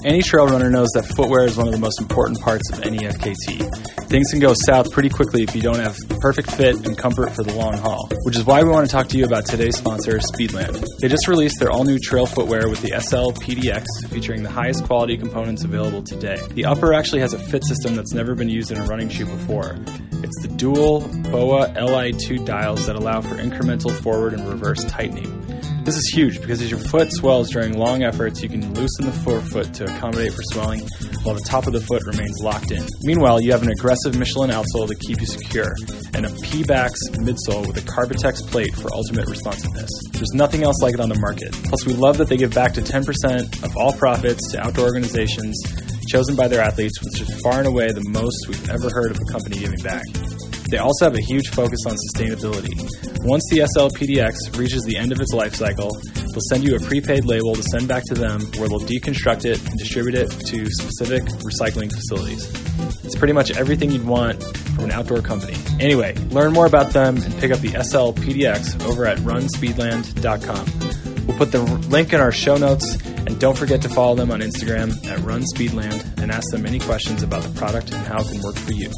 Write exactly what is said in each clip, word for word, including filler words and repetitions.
Any trail runner knows that footwear is one of the most important parts of any F K T. Things can go south pretty quickly if you don't have perfect fit and comfort for the long haul, which is why we want to talk to you about today's sponsor, Speedland. They just released their all-new trail footwear with the S L P D X, featuring the highest quality components available today. The upper actually has a fit system that's never been used in a running shoe before. It's the dual B O A L I two dials that allow for incremental forward and reverse tightening. This is huge because as your foot swells during long efforts, you can loosen the forefoot to accommodate for swelling, while the top of the foot remains locked in. Meanwhile, you have an aggressive Michelin outsole to keep you secure, and a P-Bax midsole with a Carbitex plate for ultimate responsiveness. There's nothing else like it on the market. Plus, we love that they give back to ten percent of all profits to outdoor organizations chosen by their athletes, which is far and away the most we've ever heard of a company giving back. They also have a huge focus on sustainability. Once the S L P D X reaches the end of its life cycle, they'll send you a prepaid label to send back to them where they'll deconstruct it and distribute it to specific recycling facilities. It's pretty much everything you'd want from an outdoor company. Anyway, learn more about them and pick up the S L P D X over at run speedland dot com. We'll put the link in our show notes, and don't forget to follow them on Instagram at run speedland and ask them any questions about the product and how it can work for you.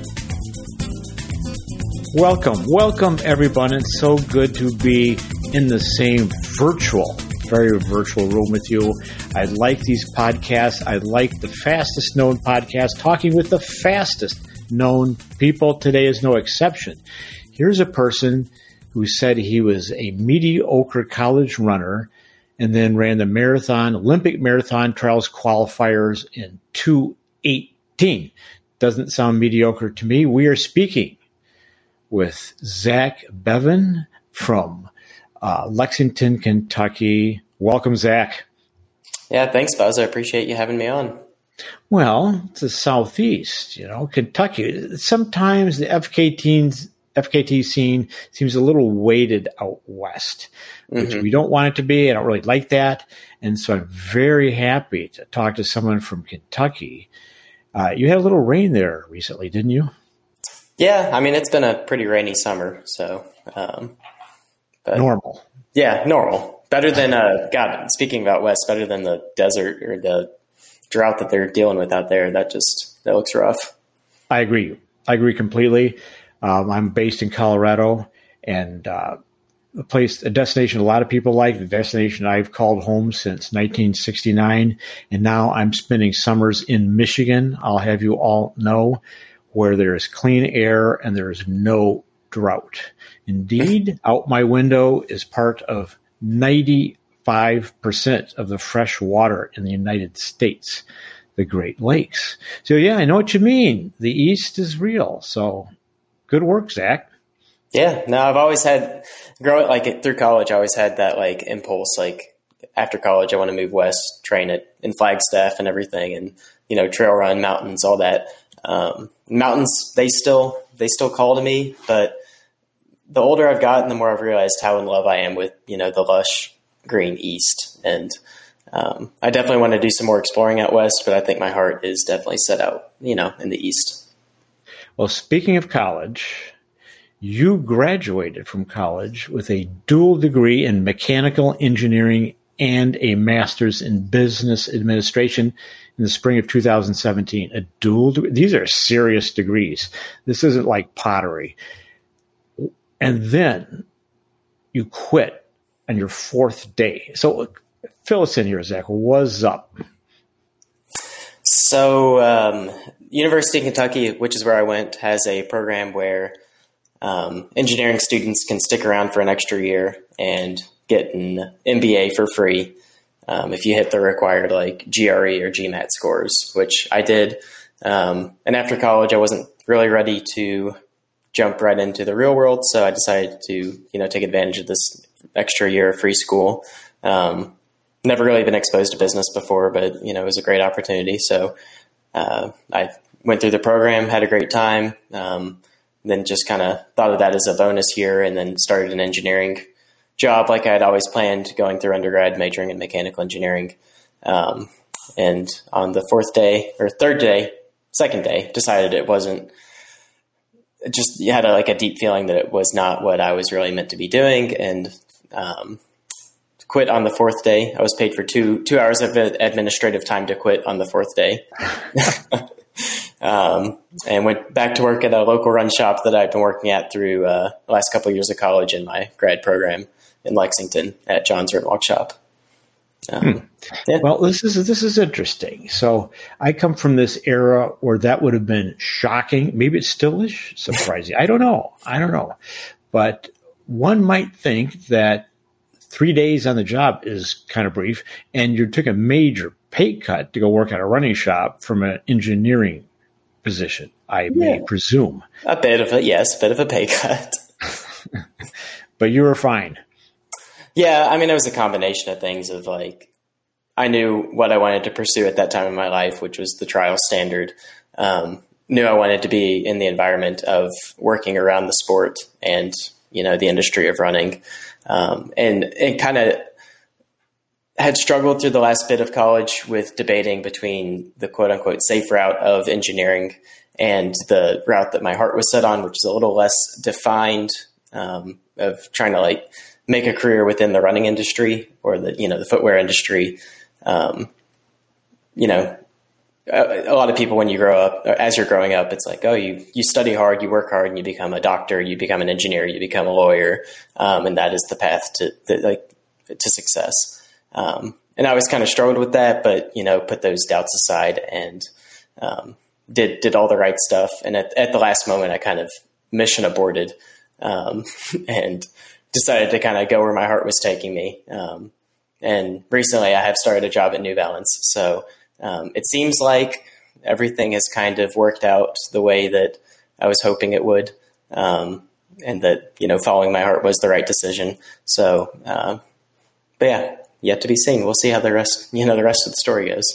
Welcome, welcome everyone. It's so good to be in the same virtual, very virtual room with you. I like these podcasts. I like the fastest known podcast, talking with the fastest known people. Today is no exception. Here's a person who said he was a mediocre college runner and then ran the marathon, Olympic marathon trials qualifiers in two eighteen. Doesn't sound mediocre to me. We are speaking with Zach Bevan from uh, Lexington, Kentucky. Welcome, Zach. Yeah, thanks, Buzz. I appreciate you having me on. Well, it's the Southeast, you know, Kentucky. Sometimes the F K T's, F K T scene seems a little weighted out west, which mm-hmm. we don't want it to be. I don't really like that. And so I'm very happy to talk to someone from Kentucky. Uh, you had a little rain there recently, didn't you? Yeah, I mean, it's been a pretty rainy summer, so. Um, but normal. Yeah, normal. Better than, uh, God, speaking about West, better than the desert or the drought that they're dealing with out there. That just, that looks rough. I agree. I agree completely. Um, I'm based in Colorado, and uh, a place, a destination a lot of people like, the destination I've called home since nineteen sixty-nine, and now I'm spending summers in Michigan. I'll have you all know, where there is clean air and there is no drought. Indeed, out my window is part of ninety-five percent of the fresh water in the United States, the Great Lakes. So yeah, I know what you mean. The East is real. So good work, Zach. Yeah, no, I've always had, growing like through college, I always had that like impulse, like after college, I want to move west, train it in Flagstaff and everything, and, you know, trail run, mountains, all that. Um, mountains, they still, they still call to me, but the older I've gotten, the more I've realized how in love I am with, you know, the lush green East. And, um, I definitely want to do some more exploring out West, but I think my heart is definitely set out, you know, in the East. Well, speaking of college, you graduated from college with a dual degree in mechanical engineering and a master's in business administration in the spring of two thousand seventeen. A dual degree. These are serious degrees. This isn't like pottery. And then you quit on your fourth day. So fill us in here, Zach. What's up? So um, University of Kentucky, which is where I went, has a program where um, engineering students can stick around for an extra year and get an M B A for free. Um, if you hit the required like G R E or GMAT scores, which I did. Um, and after college, I wasn't really ready to jump right into the real world. So I decided to, you know, take advantage of this extra year of free school. Um, never really been exposed to business before, but, you know, it was a great opportunity. So uh, I went through the program, had a great time, um, then just kind of thought of that as a bonus year, and then started an engineering job like I had always planned, going through undergrad, majoring in mechanical engineering. Um, and on the fourth day or third day, second day, decided it wasn't, just you had a, like a deep feeling that it was not what I was really meant to be doing. And um, quit on the fourth day. I was paid for two two hours of administrative time to quit on the fourth day. um, and went back to work at a local run shop that I've been working at through uh, the last couple of years of college in my grad program in Lexington at John's Run Walk Shop. Um, hmm. yeah. Well, this is this is interesting. So I come from this era where that would have been shocking. Maybe it still is surprising. I don't know. I don't know. But one might think that three days on the job is kind of brief, and you took a major pay cut to go work at a running shop from an engineering position, I yeah. may presume. A bit of a, yes, a bit of a pay cut. But you were fine. Yeah, I mean, it was a combination of things of like, I knew what I wanted to pursue at that time in my life, which was the trial standard. Um, knew I wanted to be in the environment of working around the sport and, you know, the industry of running. Um, and it kind of had struggled through the last bit of college with debating between the quote unquote safe route of engineering and the route that my heart was set on, which is a little less defined, um, of trying to like, make a career within the running industry or the, you know, the footwear industry. Um, you know, a, a lot of people, when you grow up, or as you're growing up, it's like, oh, you, you study hard, you work hard, and you become a doctor, you become an engineer, you become a lawyer. Um, and that is the path to, the, like, to success. Um, and I always kind of struggled with that, but, you know, put those doubts aside and, um, did, did all the right stuff. And at, at the last moment, I kind of mission aborted, um, and, decided to kind of go where my heart was taking me. Um, and recently I have started a job at New Balance. So um, it seems like everything has kind of worked out the way that I was hoping it would. Um, and that, you know, following my heart was the right decision. So, um, but yeah, yet to be seen. We'll see how the rest, you know, the rest of the story goes.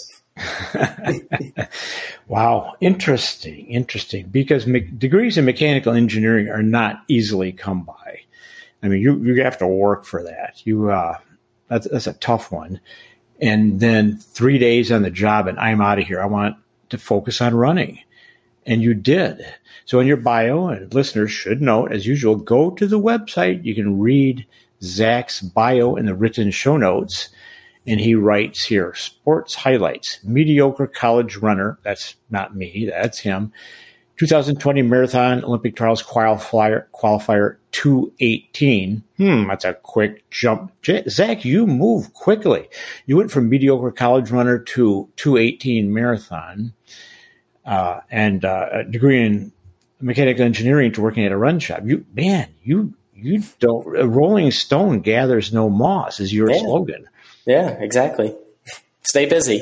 Wow. Interesting. Interesting. Because me- degrees in mechanical engineering are not easily come by. I mean, you, you have to work for that. You, uh, that's, that's a tough one. And then three days on the job and I'm out of here. I want to focus on running. And you did. So in your bio, and listeners should note, as usual, go to the website. You can read Zach's bio in the written show notes. And he writes here, sports highlights, mediocre college runner. That's not me. That's him. twenty twenty Marathon Olympic Trials qualifier, qualifier two eighteen. Hmm, that's a quick jump. J- Zach, you move quickly. You went from mediocre college runner to two eighteen marathon, uh, and uh, a degree in mechanical engineering to working at a run shop. You, man, you you don't. Rolling Stone gathers no moss is your yeah. slogan. Yeah, exactly. Stay busy.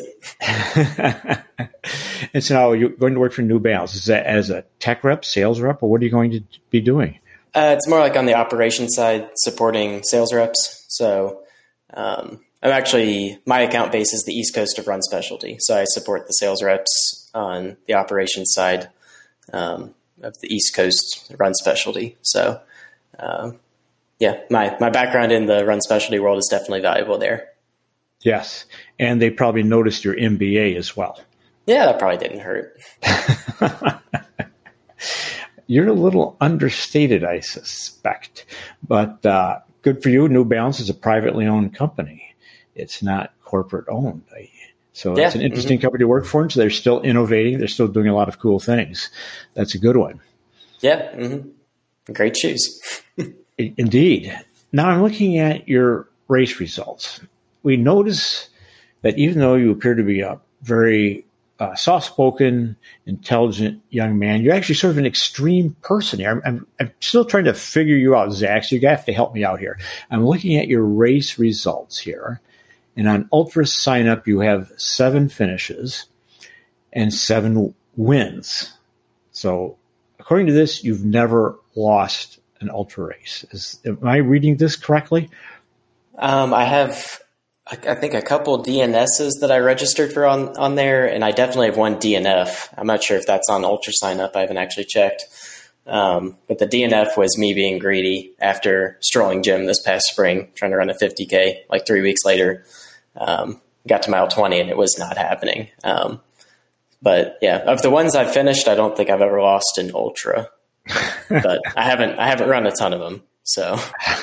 And so now you're going to work for New Balance. Is that as a tech rep, sales rep, or what are you going to be doing? Uh, it's more like on the operations side, supporting sales reps. So um, I'm actually, my account base is the East Coast of Run Specialty. So I support the sales reps on the operations side um, of the East Coast Run Specialty. So um, yeah, my, my background in the Run Specialty world is definitely valuable there. Yes. And they probably noticed your M B A as well. Yeah, that probably didn't hurt. You're a little understated, I suspect. But uh, good for you. New Balance is a privately owned company. It's not corporate owned. So yeah. It's an interesting mm-hmm. company to work for. And so they're still innovating. They're still doing a lot of cool things. That's a good one. Yeah. Mm-hmm. Great shoes. Indeed. Now I'm looking at your race results. We notice that even though you appear to be a very uh, soft-spoken, intelligent young man, you're actually sort of an extreme person here. I'm, I'm, I'm still trying to figure you out, Zach, so you have to help me out here. I'm looking at your race results here, and on Ultra Sign Up, you have seven finishes and seven wins. So according to this, you've never lost an ultra race. Is, am I reading this correctly? Um, I have... I think a couple D N S's that I registered for on, on there, and I definitely have one D N F. I'm not sure if that's on Ultra Sign Up. I haven't actually checked. Um, but the D N F was me being greedy after strolling gym this past spring, trying to run a fifty K. Like three weeks later, um, got to mile twenty, and it was not happening. Um, but yeah, of the ones I've finished, I don't think I've ever lost an ultra. But I haven't I haven't run a ton of them. So,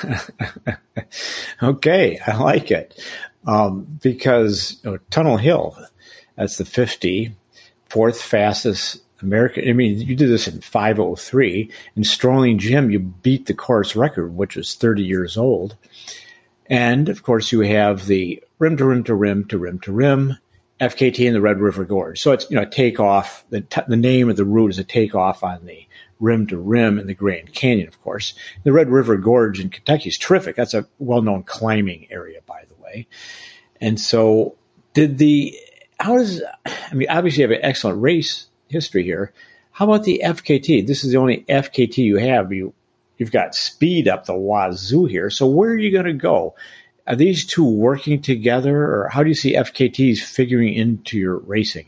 okay, I like it um, because you know, Tunnel Hill, that's the fifty, fourth fastest American. I mean, you did this in five oh three. In Strolling Jim, you beat the course record, which is thirty years old. And, of course, you have the rim to rim to rim to rim to rim, F K T in the Red River Gorge. So it's, you know, a takeoff. The, t- the name of the route is a takeoff on the rim to rim in the Grand Canyon, of course. The Red River Gorge in Kentucky is terrific. That's a well-known climbing area, by the way. And so did the, how does, I mean, obviously you have an excellent race history here. How about the F K T? This is the only F K T you have. You, you've got speed up the wazoo here. So where are you going to go? Are these two working together, or how do you see F K Ts figuring into your racing?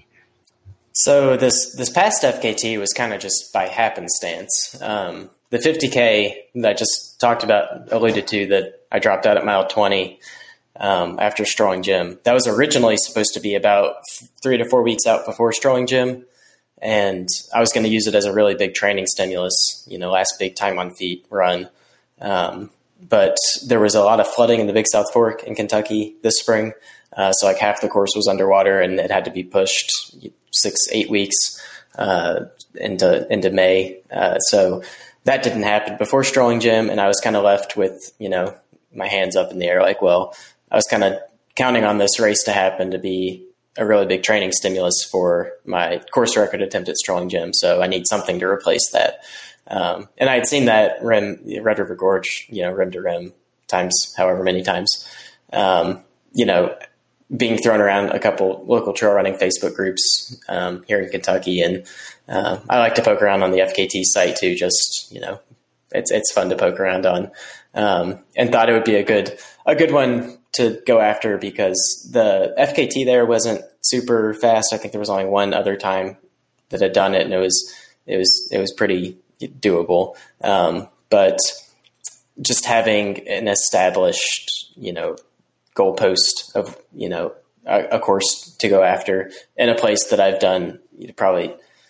So this this past F K T was kind of just by happenstance. Um, the fifty K that I just talked about, alluded to, that I dropped out at mile twenty um, after Strolling Jim. That was originally supposed to be about three to four weeks out before Strolling Jim, and I was going to use it as a really big training stimulus, you know, last big time on feet run. Um, but there was a lot of flooding in the Big South Fork in Kentucky this spring. Uh, so like half the course was underwater, and it had to be pushed six, eight weeks uh, into into May. Uh, so that didn't happen before Strolling Jim, and I was kind of left with, you know, my hands up in the air. Like, well, I was kind of counting on this race to happen to be a really big training stimulus for my course record attempt at Strolling Jim. So I need something to replace that. Um, and I had seen that rim, Red River Gorge, you know, rim to rim times, however many times, um, you know, being thrown around a couple local trail running Facebook groups um, here in Kentucky. And uh, I like to poke around on the F K T site too. Just, you know, it's, it's fun to poke around on, um, and thought it would be a good, a good one to go after, because the F K T there wasn't super fast. I think there was only one other time that had done it, and it was, it was, it was pretty doable. Um, but just having an established, you know, goalpost of, you know, a, a course to go after in a place that I've done, you know, probably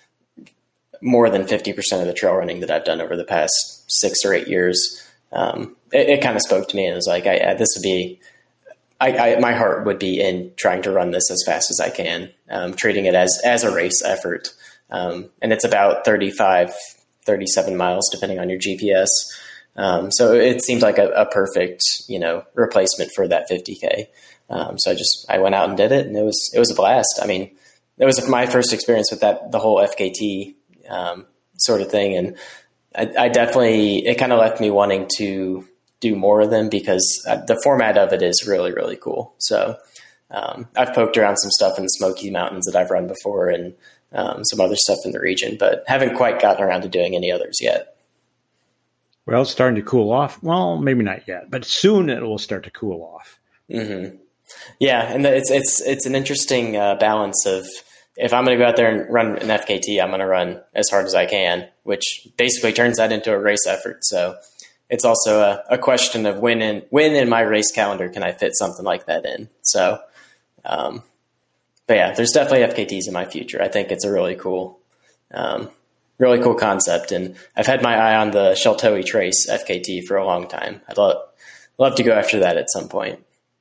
more than fifty percent of the trail running that I've done over the past six or eight years. Um, it, it kind of spoke to me, and it was like, I, I this would be, I, I, my heart would be in trying to run this as fast as I can, um, treating it as, as a race effort. Um, and it's about thirty-five, thirty-seven miles, depending on your G P S. Um, so it seemed like a, a perfect, you know, replacement for that fifty K. Um, so I just, I went out and did it, and it was, it was a blast. I mean, it was my first experience with that, the whole F K T, um, sort of thing. And I, I definitely, it kind of left me wanting to do more of them, because the format of it is really, really cool. So, um, I've poked around some stuff in the Smoky Mountains that I've run before, and, um, some other stuff in the region, but haven't quite gotten around to doing any others yet. Well, it's starting to cool off. Well, maybe not yet, but soon it will start to cool off. Mm-hmm. Yeah, and it's it's it's an interesting uh, balance of, if I'm going to go out there and run an F K T, I'm going to run as hard as I can, which basically turns that into a race effort. So it's also a, a question of when in when in my race calendar can I fit something like that in. So, um, but yeah, there's definitely F K Ts in my future. I think it's a really cool. Um, Really cool concept, and I've had my eye on the Sheltowee Trace F K T for a long time. I'd love, love to go after that at some point.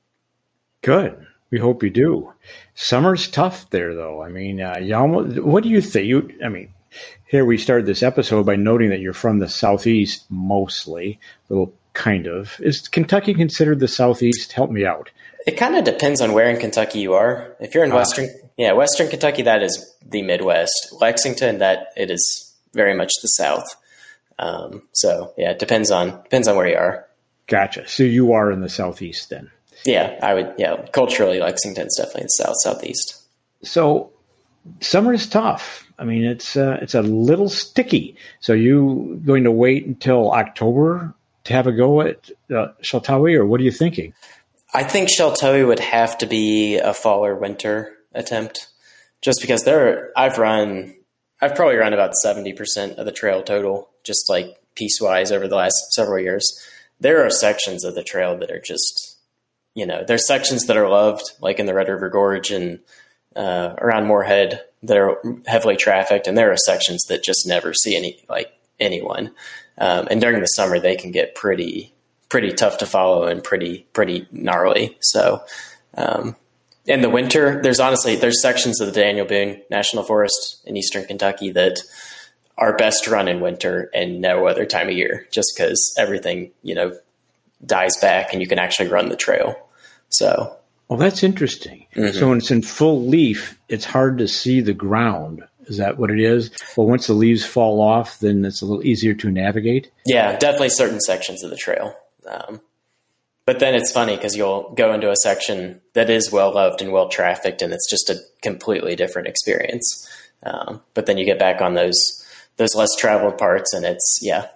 Good. We hope you do. Summer's tough there, though. I mean, uh, you almost, what do you think? You, I mean, here we started this episode by noting that you're from the Southeast mostly, little kind of. Is Kentucky considered the Southeast? Help me out. It kind of depends on where in Kentucky you are. If you're in uh, Western, yeah, Western Kentucky, that is the Midwest. Lexington, that it is very much the South. Um, so yeah, it depends on depends on where you are. Gotcha. So you are in the Southeast then. Yeah, I would. Yeah, culturally, Lexington's definitely in the South Southeast. So summer is tough. I mean, it's uh, it's a little sticky. So you going to wait until October to have a go at uh, Sheltowee, or what are you thinking? I think Sheltowee would have to be a fall or winter attempt, just because there. I've run. I've probably run about seventy percent of the trail total, just like piecewise over the last several years. There are sections of the trail that are just, you know, there's sections that are loved, like in the Red River Gorge and uh, around Moorhead, that are heavily trafficked. And there are sections that just never see any, like anyone. Um, and during the summer, they can get pretty, pretty tough to follow and pretty, pretty gnarly. So, um, in the winter, there's honestly, there's sections of the Daniel Boone National Forest in Eastern Kentucky that are best run in winter and no other time of year, just because everything, you know, dies back and you can actually run the trail. So, well, that's interesting. Mm-hmm. So when it's in full leaf, it's hard to see the ground. Is that what it is? Well, once the leaves fall off, then it's a little easier to navigate? Yeah, definitely certain sections of the trail. Um, but then it's funny because you'll go into a section that is well-loved and well-trafficked, and it's just a completely different experience. Um, but then you get back on those those less traveled parts, and it's, yeah,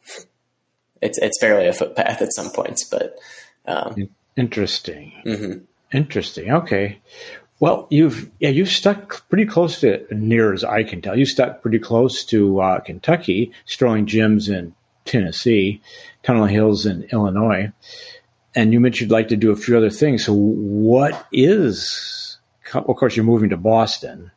it's it's barely a footpath at some points. But um, Interesting. Mm-hmm. Interesting. Okay. Well, you've yeah you've stuck pretty close to, near as I can tell, you stuck pretty close to uh, Kentucky, Sterling Gyms in Tennessee, Tunnel Hills in Illinois, and you mentioned you'd like to do a few other things. So, what is? Of course, you're moving to Boston,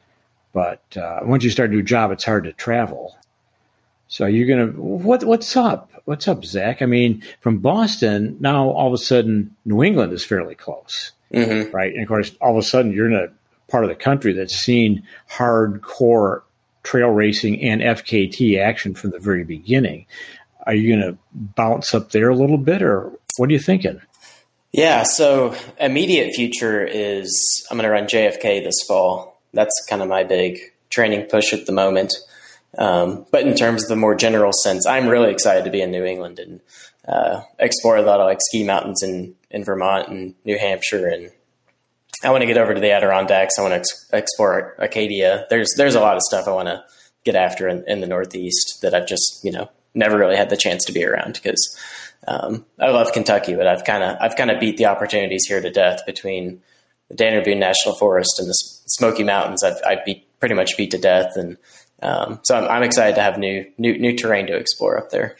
but uh, once you start a new job, it's hard to travel. So, you're gonna what? What's up? What's up, Zach? I mean, from Boston now, all of a sudden, New England is fairly close. Mm-hmm. Right. And of course, all of a sudden you're in a part of the country that's seen hardcore trail racing and F K T action from the very beginning. Are you going to bounce up there a little bit, or what are you thinking? Yeah. So immediate future is I'm going to run J F K this fall. That's kind of my big training push at the moment. Um, but in terms of the more general sense, I'm really excited to be in New England and uh, explore a lot of like ski mountains in, in Vermont and New Hampshire. And I want to get over to the Adirondacks. I want to ex- explore Acadia. There's, there's a lot of stuff I want to get after in, in the Northeast that I've just, you know, never really had the chance to be around because, um, I love Kentucky, but I've kind of, I've kind of beat the opportunities here to death between the Daniel Boone National Forest and the Smoky Mountains. I've, I've beat pretty much beat to death. And, Um, so I'm, I'm excited to have new, new, new terrain to explore up there.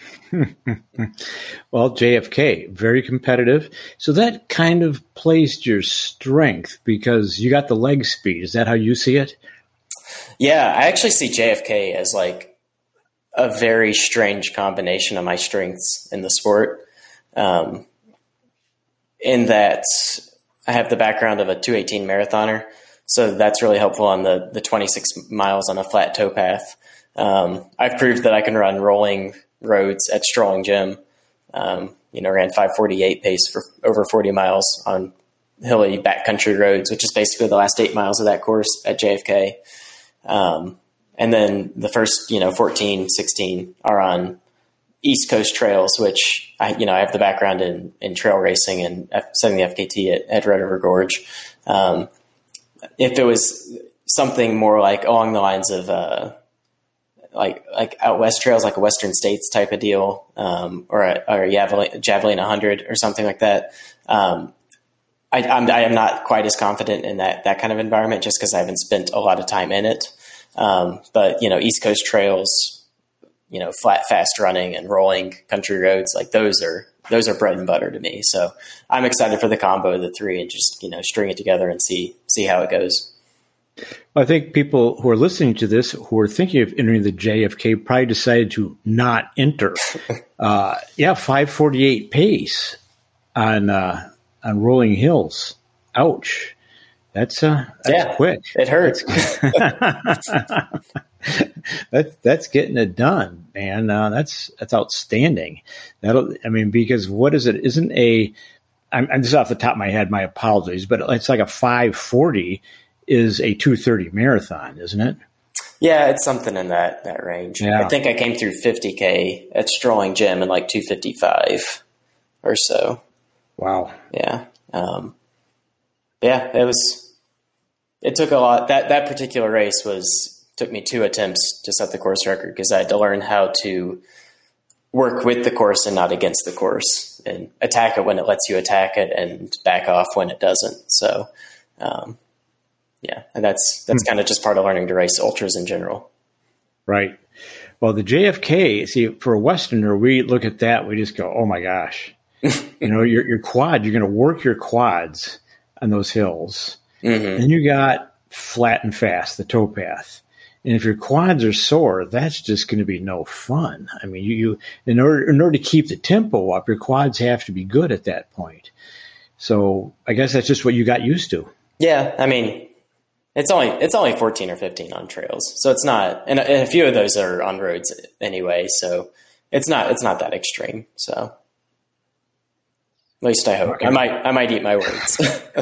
Well, J F K, very competitive. So that kind of plays to your strength because you got the leg speed. Is that how you see it? Yeah, I actually see J F K as like a very strange combination of my strengths in the sport. Um, in that I have the background of a two eighteen marathoner. So that's really helpful on the, the twenty-six miles on a flat towpath. Um, I've proved that I can run rolling roads at Sterling Gym. Um, you know, ran five forty-eight pace for over forty miles on hilly backcountry roads, which is basically the last eight miles of that course at J F K. Um, and then the first, you know, fourteen, sixteen are on East Coast trails, which I, you know, I have the background in, in trail racing and setting the F K T at, at Red River Gorge. Um, If it was something more like along the lines of uh, like like out west trails, like a Western States type of deal, um, or a, or a Javelin, Javelin one hundred or something like that, um, I, I'm I am not quite as confident in that that kind of environment just because I haven't spent a lot of time in it. Um, but you know, East Coast trails, you know, flat, fast running and rolling country roads, like those are. Those are bread and butter to me. So I'm excited for the combo of the three and just, you know, string it together and see, see how it goes. I think people who are listening to this, who are thinking of entering the J F K, probably decided to not enter. uh, yeah. five forty-eight pace on, uh, on rolling hills. Ouch. That's, uh, that's yeah, quick. It hurts. That's that's getting it done, man. Uh, that's that's outstanding. That'll, I mean, because what is it? Isn't a? I'm, I'm just off the top of my head. My apologies, but it's like a five forty is a two thirty marathon, isn't it? Yeah, it's something in that that range. Yeah. I think I came through fifty K at Sterling Gym in like two fifty-five or so. Wow. Yeah. Um, yeah, it was. It took a lot. That that particular race was. Took me two attempts to set the course record because I had to learn how to work with the course and not against the course and attack it when it lets you attack it and back off when it doesn't. So, um, yeah, and that's, that's hmm. kind of just part of learning to race ultras in general. Right. Well, the J F K, see, for a Westerner, we look at that, we just go, oh my gosh, you know, your, your quad, you're going to work your quads on those hills. Mm-hmm. And you got flat and fast, the towpath. And if your quads are sore, that's just going to be no fun. I mean, you, you in order in order to keep the tempo up, your quads have to be good at that point. So I guess that's just what you got used to. Yeah, I mean, it's only it's only fourteen or fifteen on trails, so it's not. And a, and a few of those are on roads anyway, so it's not it's not that extreme. So at least I hope. Okay. I might I might eat my words.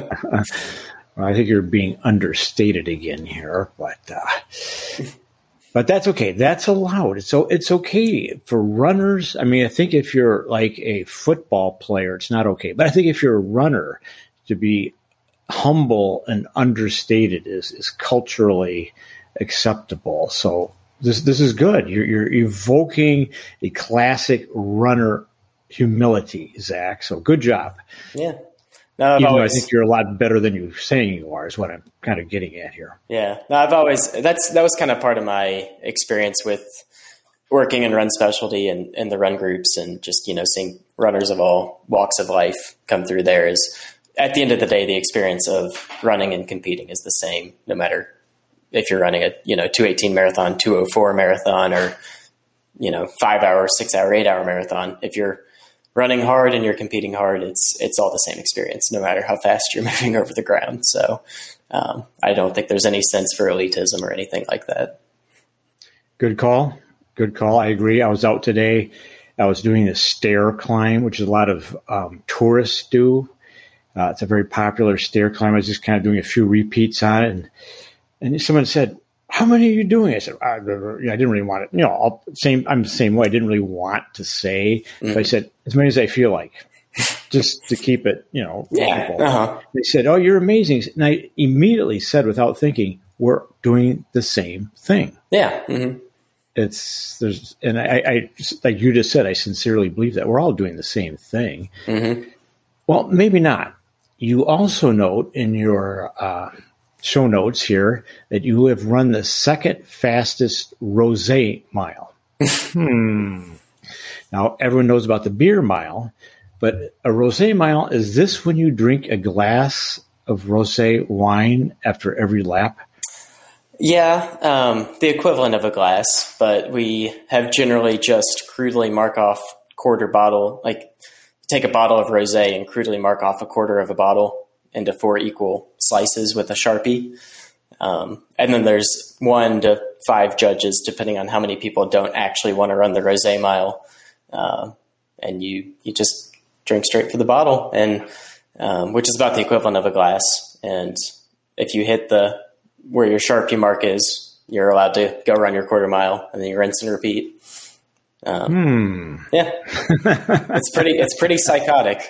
Well, I think you're being understated again here, but uh, but that's okay. That's allowed. So it's okay for runners. I mean, I think if you're like a football player, it's not okay. But I think if you're a runner, to be humble and understated is is culturally acceptable. So this this is good. You're you're evoking a classic runner humility, Zach. So good job. Yeah. No, I've Even always, though I think you're a lot better than you're saying you are, is what I'm kind of getting at here. Yeah, no, I've always that's that was kind of part of my experience with working in run specialty and, and the run groups, and just you know seeing runners of all walks of life come through there. Is at the end of the day, the experience of running and competing is the same, no matter if you're running a you know two eighteen marathon, two oh four marathon, or you know five hour, six hour, eight hour marathon. If you're running hard and you're competing hard, it's it's all the same experience, no matter how fast you're moving over the ground. So um, I don't think there's any sense for elitism or anything like that. Good call. Good call. I agree. I was out today. I was doing the stair climb, which is a lot of um, tourists do. Uh, it's a very popular stair climb. I was just kind of doing a few repeats on it. And, and someone said, how many are you doing? I said, I, I didn't really want it. You know, I'll, same, I'm the same way. I didn't really want to say. Mm-hmm. But I said, as many as I feel like, just to keep it, you know. Yeah. Uh-huh. They said, oh, you're amazing. And I immediately said, without thinking, we're doing the same thing. Yeah. Mm-hmm. It's, there's, and I, I, like you just said, I sincerely believe that we're all doing the same thing. Mm-hmm. Well, maybe not. You also note in your, uh, show notes here that you have run the second fastest rosé mile. hmm. Now, everyone knows about the beer mile, but a rosé mile, is this when you drink a glass of rosé wine after every lap? Yeah, um, the equivalent of a glass, but we have generally just crudely mark off quarter bottle, like take a bottle of rosé and crudely mark off a quarter of a bottle into four equal slices with a Sharpie. Um, and then there's one to five judges, depending on how many people don't actually want to run the rosé mile. Um, and you, you just drink straight for the bottle, and um, which is about the equivalent of a glass. And if you hit the where your Sharpie mark is, you're allowed to go run your quarter mile, and then you rinse and repeat. Um, hmm. Yeah, it's pretty. It's pretty psychotic.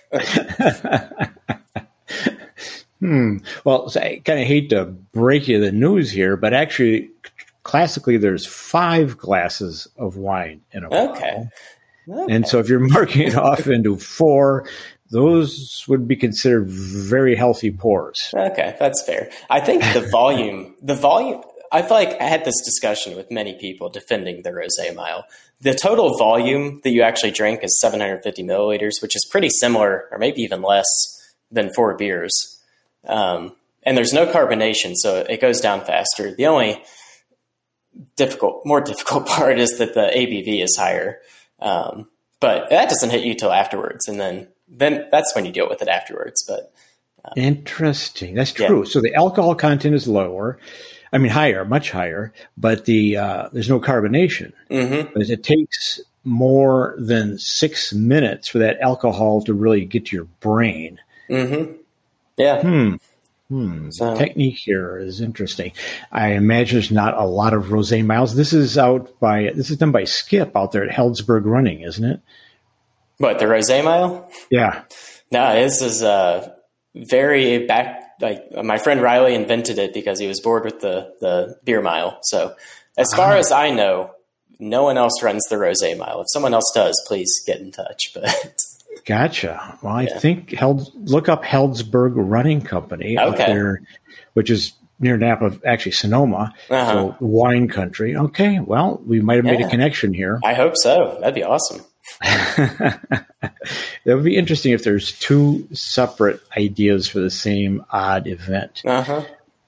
Hmm. Well, so I kind of hate to break you the news here, but actually, classically, there's five glasses of wine in a bottle. Okay. okay. And so if you're marking it off into four, those would be considered very healthy pours. Okay, that's fair. I think the volume, the volume, I feel like I had this discussion with many people defending the rosé mile. The total volume that you actually drink is seven hundred fifty milliliters, which is pretty similar, or maybe even less than four beers. Um, and there's no carbonation, so it goes down faster. The only difficult, more difficult part is that the A B V is higher. Um, but that doesn't hit you till afterwards. And then, then that's when you deal with it afterwards. But um, interesting. That's true. Yeah. So the alcohol content is lower. I mean, higher, much higher, but the, uh, there's no carbonation. Mm-hmm. It takes more than six minutes for that alcohol to really get to your brain. Mm-hmm. Yeah. Hmm. Hmm. So, technique here is interesting. I imagine there's not a lot of rosé miles. This is out by, this is done by Skip out there at Heldsburg Running, isn't it? What, the rosé mile? Yeah. No, this is uh, very back, like my friend Riley invented it because he was bored with the, the beer mile. So as far uh-huh. as I know, no one else runs the rosé mile. If someone else does, please get in touch. But Gotcha. Well, I yeah. think Held, look up Heldsburg Running Company okay. out there, which is near Napa, actually Sonoma, uh-huh. so wine country. Okay, well, we might have made yeah. a connection here. I hope so. That'd be awesome. That would be interesting if there's two separate ideas for the same odd event. Uh-huh.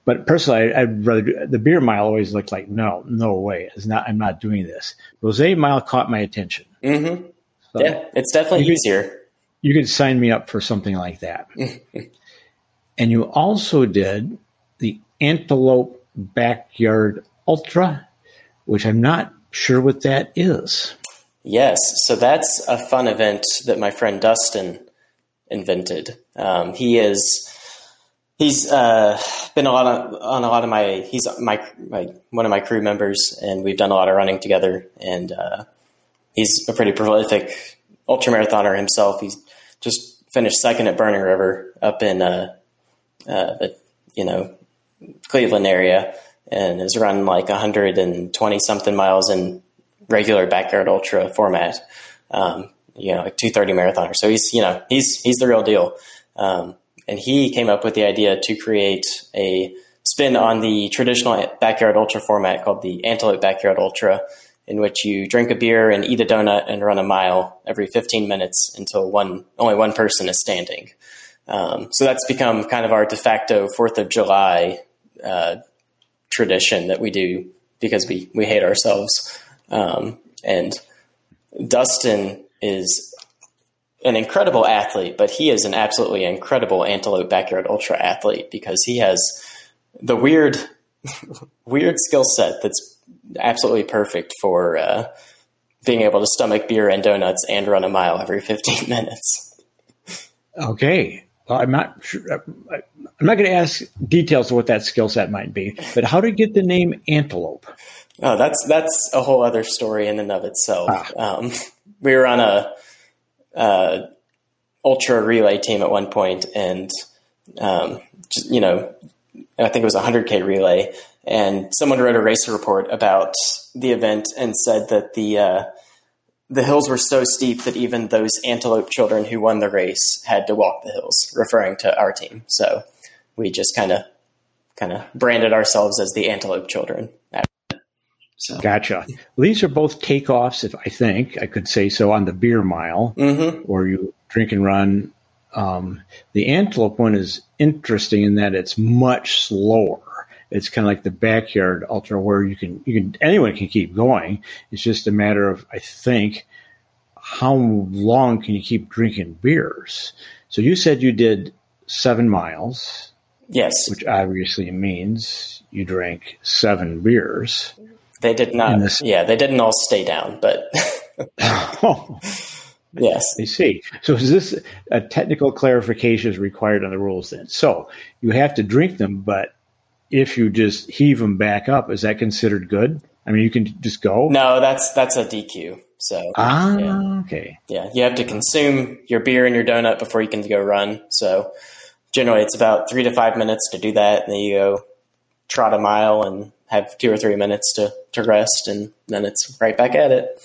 But personally, I, I'd rather do the beer mile. Always looked like no, no way. It's not. I'm not doing this. Rosé mile caught my attention. Mm-hmm. So yeah, it's definitely you easier. Could, you could sign me up for something like that. And you also did the Antelope Backyard Ultra, which I'm not sure what that is. Yes, so that's a fun event that my friend Dustin invented. Um, he is he's uh, been a lot of, on a lot of my he's my, my one of my crew members, and we've done a lot of running together. And uh, he's a pretty prolific ultramarathoner himself. He's just finished second at Burning River up in uh, uh, the you know Cleveland area, and has run like one hundred twenty something miles in regular backyard ultra format. Um, you know, like two thirty marathoner. So he's, you know, he's, he's the real deal. Um, and he came up with the idea to create a spin on the traditional backyard ultra format called the Antelope Backyard Ultra, in which you drink a beer and eat a donut and run a mile every fifteen minutes until one, only one person is standing. Um, so that's become kind of our de facto fourth of July, uh, tradition that we do because we, we hate ourselves. Um, and Dustin is an incredible athlete, but he is an absolutely incredible Antelope Backyard Ultra athlete because he has the weird, weird skill set that's absolutely perfect for uh, being able to stomach beer and donuts and run a mile every fifteen minutes. Okay. Well, I'm not sure. I'm not going to ask details of what that skill set might be, but how to get the name Antelope? Oh, that's that's a whole other story in and of itself. Ah. Um, we were on a uh, ultra relay team at one point, and um, just, you know, I think it was a one hundred K relay, and someone wrote a race report about the event and said that the uh, the hills were so steep that even those antelope children who won the race had to walk the hills, referring to our team. So we just kind of kind of branded ourselves as the Antelope Children. So. Gotcha. Well, these are both takeoffs, if I think I could say so, on the beer mile, mm-hmm. or you drink and run. Um, the Antelope one is interesting in that it's much slower. It's kind of like the backyard ultra, where you can you can anyone can keep going. It's just a matter of, I think, how long can you keep drinking beers? So you said you did seven miles. Yes, which obviously means you drank seven beers. They did not. This, yeah, they didn't all stay down, but oh, yes, I see. So is this a technical clarification is required on the rules then? So you have to drink them, but if you just heave them back up, is that considered good? I mean, you can just go. No, that's that's a D Q. So ah, yeah. okay. Yeah, you have to consume your beer and your donut before you can go run. So generally, it's about three to five minutes to do that, and then you go trot a mile and have two or three minutes to, to rest, and then it's right back at it.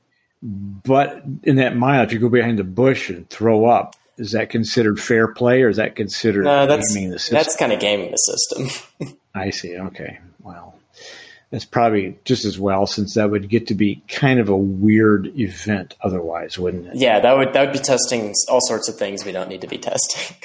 But in that mile, if you go behind the bush and throw up, is that considered fair play, or is that considered no, that's, gaming the system? That's kind of gaming the system. I see. Okay. Well, that's probably just as well, since that would get to be kind of a weird event otherwise, wouldn't it? Yeah, that would that would be testing all sorts of things we don't need to be testing.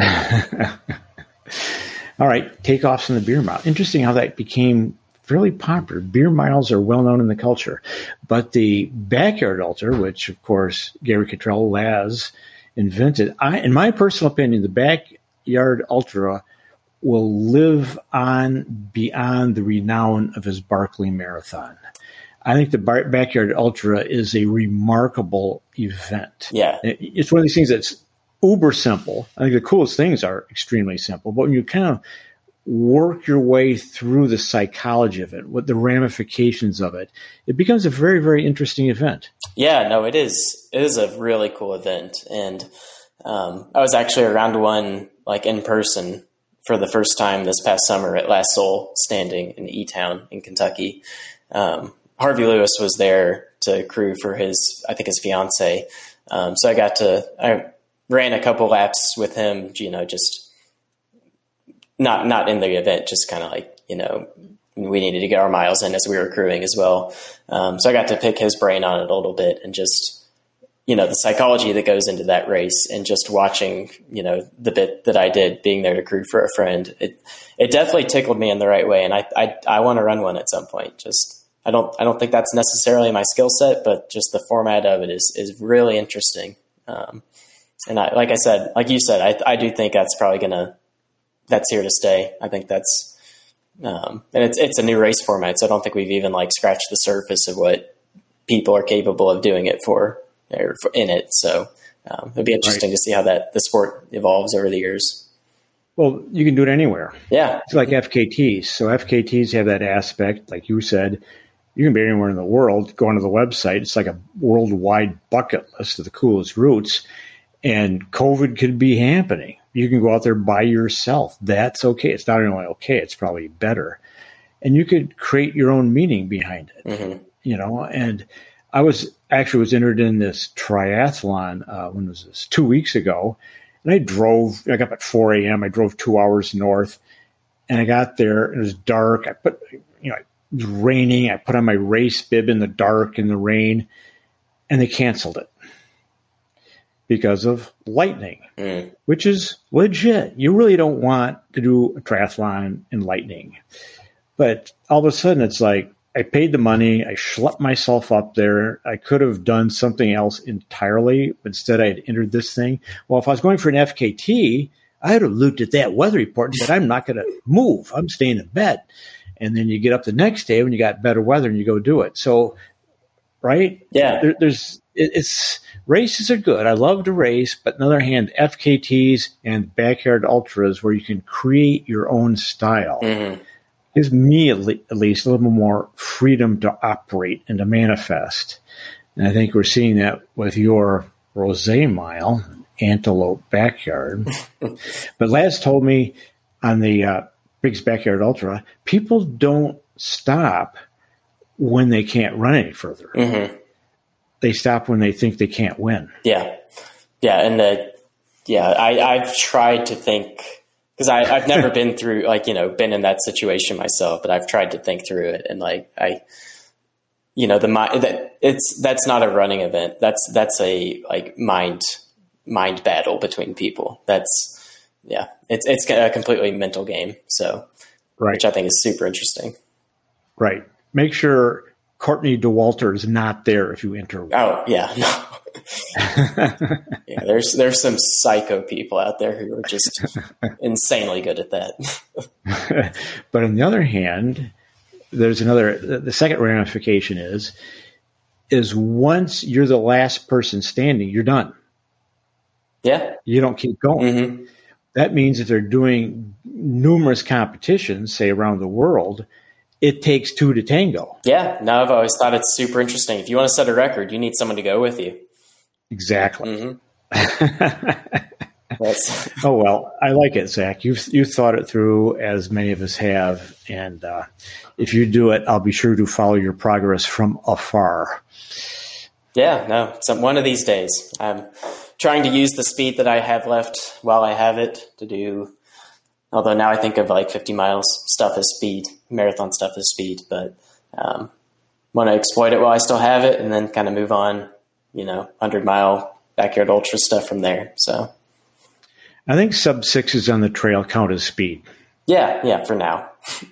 All right, takeoffs in the beer mile. Interesting how that became fairly popular. Beer miles are well known in the culture. But the backyard ultra, which, of course, Gary Cottrell Laz invented, I, in my personal opinion, the backyard ultra will live on beyond the renown of his Barkley Marathon. I think the bar- backyard ultra is a remarkable event. Yeah. It's one of these things that's uber simple. I think the coolest things are extremely simple, but when you kind of work your way through the psychology of it, what the ramifications of it, it becomes a very, very interesting event. Yeah, no, it is. It is a really cool event. And um, I was actually around one like in person for the first time this past summer at Last Soul Standing in E-Town in Kentucky. Um, Harvey Lewis was there to crew for his, I think his fiance. Um, so I got to, I ran a couple laps with him, you know, just not not in the event, just kind of like, you know, we needed to get our miles in as we were crewing as well. Um, so I got to pick his brain on it a little bit and just you know, the psychology that goes into that race, and just watching, you know, the bit that I did being there to crew for a friend, it, it definitely tickled me in the right way. And I, I, I want to run one at some point. Just, I don't, I don't think that's necessarily my skill set, but just the format of it is, is really interesting. Um, and I, like I said, like you said, I, I do think that's probably gonna, that's here to stay. I think that's, um, and it's, it's a new race format. So I don't think we've even like scratched the surface of what people are capable of doing it for, or for in it. So um, it'd be interesting right. to see how that the sport evolves over the years. Well, you can do it anywhere. Yeah. It's like F K Ts. So F K Ts have that aspect, like you said, you can be anywhere in the world, go onto the website. It's like a worldwide bucket list of the coolest routes. And COVID could be happening. You can go out there by yourself. That's okay. It's not only okay, it's probably better. And you could create your own meaning behind it. Mm-hmm. You know, and I was actually was entered in this triathlon uh, when was this two weeks ago, and I drove. I got up at four a.m. I drove two hours north, and I got there. It was dark. I put, you know, it was raining. I put on my race bib in the dark in the rain, and they canceled it because of lightning, mm. which is legit. You really don't want to do a triathlon in lightning, but all of a sudden it's like, I paid the money. I schlepped myself up there. I could have done something else entirely. But instead, I had entered this thing. Well, if I was going for an F K T, I would have looked at that weather report and said, I'm not going to move. I'm staying in bed. And then you get up the next day when you got better weather and you go do it. So, right? Yeah. There, there's it, it's races are good. I love to race. But on the other hand, F K Ts and backyard ultras where you can create your own style. Mm-hmm. Gives me at, le- at least a little more freedom to operate and to manifest. And I think we're seeing that with your Rosé Mile, Antelope Backyard. But Laz told me on the uh, Biggs Backyard Ultra, people don't stop when they can't run any further. Mm-hmm. They stop when they think they can't win. Yeah. Yeah. And uh, yeah, I, I've tried to think, because I've never been through, like, you know, been in that situation myself, but I've tried to think through it. And like, I, you know, the mind that it's, that's not a running event. That's, that's a like mind, mind battle between people. That's, yeah, it's, it's a completely mental game. So, right. Which I think is super interesting. Right. Make sure Courtney Dauwalter is not there if you enter. Oh yeah. No. Yeah, there's there's some psycho people out there who are just insanely good at that. But on the other hand, there's another. The second ramification is is once you're the last person standing, you're done. Yeah, you don't keep going. Mm-hmm. That means that they're doing numerous competitions, say around the world. It takes two to tango. Yeah, no, I've always thought it's super interesting. If you want to set a record, you need someone to go with you. Exactly. Mm-hmm. Oh, well, I like it, Zach. You've, you've thought it through, as many of us have. And uh, if you do it, I'll be sure to follow your progress from afar. Yeah, no, some, one of these days. I'm trying to use the speed that I have left while I have it to do, although now I think of like fifty miles stuff as speed, marathon stuff as speed, but um, want to exploit it while I still have it and then kind of move on, you know, one hundred mile backyard ultra stuff from there. So I think sub sixes on the trail count as speed. Yeah, yeah, for now.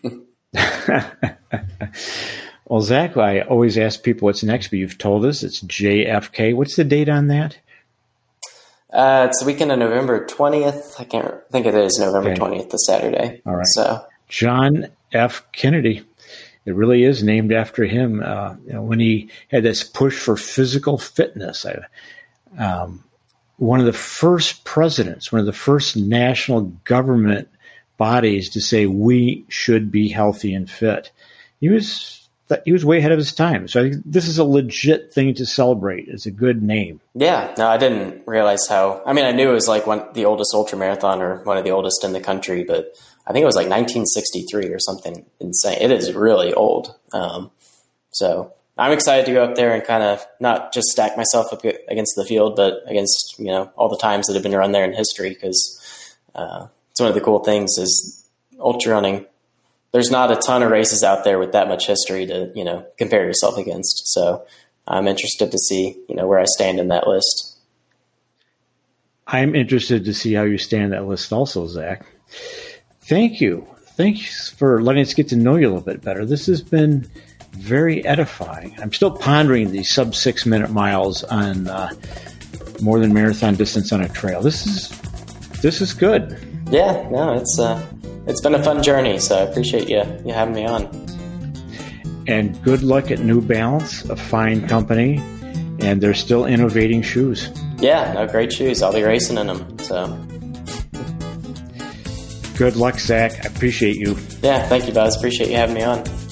Well, Zach, I always ask people what's next, but you've told us it's J F K. What's the date on that? Uh, it's the weekend of November twentieth. I can't I think it is November okay. twentieth, the Saturday. All right. So John F. Kennedy. It really is named after him. Uh, you know, when he had this push for physical fitness, I, um, one of the first presidents, one of the first national government bodies to say we should be healthy and fit. He was he was way ahead of his time. So I think this is a legit thing to celebrate. It's a good name. Yeah, no, I didn't realize how. I mean, I knew it was like one the oldest ultra marathon or one of the oldest in the country, but I think it was like nineteen sixty-three or something insane. It is really old. Um, so I'm excited to go up there and kind of not just stack myself up against the field, but against, you know, all the times that have been run there in history. Because uh, it's one of the cool things is ultra running. There's not a ton of races out there with that much history to, you know, compare yourself against. So I'm interested to see, you know, where I stand in that list. I'm interested to see how you stand that list also, Zach. Thank you. Thanks for letting us get to know you a little bit better. This has been very edifying. I'm still pondering the sub six minute miles on uh, more than marathon distance on a trail. This is this is good. Yeah, no, it's uh, it's been a fun journey. So I appreciate you you having me on. And good luck at New Balance, a fine company, and they're still innovating shoes. Yeah, no, great shoes. I'll be racing in them. So good luck, Zach. I appreciate you. Yeah, thank you, Buzz. Appreciate you having me on.